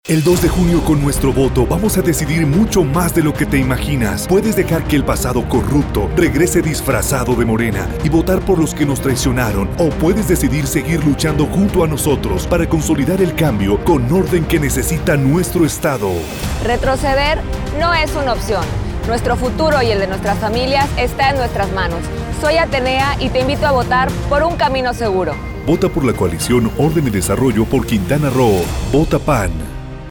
El 2 de junio con nuestro voto vamos a decidir mucho más de lo que te imaginas. Puedes dejar que el pasado corrupto regrese disfrazado de Morena y votar por los que nos traicionaron, o puedes decidir seguir luchando junto a nosotros para consolidar el cambio con orden que necesita nuestro Estado. Retroceder no es una opción. Nuestro futuro y el de nuestras familias está en nuestras manos. Soy Atenea y te invito a votar por un camino seguro. Vota por la coalición Orden y Desarrollo por Quintana Roo. Vota PAN.